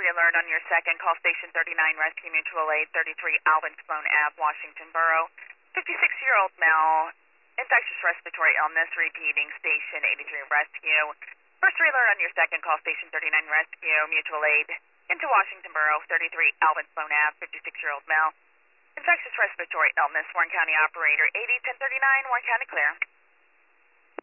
alert on your second, call station 39 Rescue Mutual Aid, 33 Alvin Sloan Ave, Washington Borough. 56-year-old male, infectious respiratory illness, repeating station 83 Rescue. First alert on your second, call station 39 Rescue Mutual Aid, into Washington Borough, 33 Alvin Sloan Ave, 56-year-old male. Infectious respiratory illness, Warren County operator 801039, Warren County clear.